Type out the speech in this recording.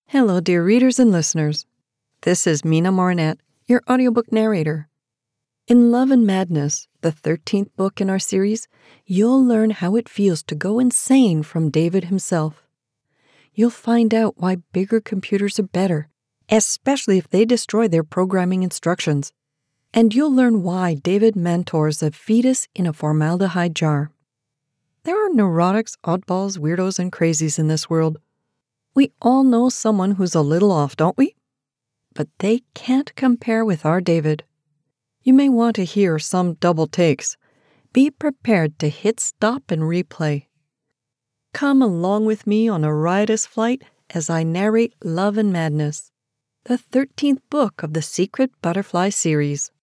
Hello, dear readers and listeners. This is Mina Morinette, your audiobook narrator. In Love and Madness, the 13th book in our series, you'll learn how it feels to go insane from David himself. You'll find out why bigger computers are better, especially if they destroy their programming instructions. And you'll learn why David mentors a fetus in a formaldehyde jar. There are neurotics, oddballs, weirdos, and crazies in this world. We all know someone who's a little off, don't we? But they can't compare with our David. You may want to hear some double takes. Be prepared to hit stop and replay. Come along with me on a riotous flight as I narrate Love and Madness, the 13th book of the Secret Butterfly series.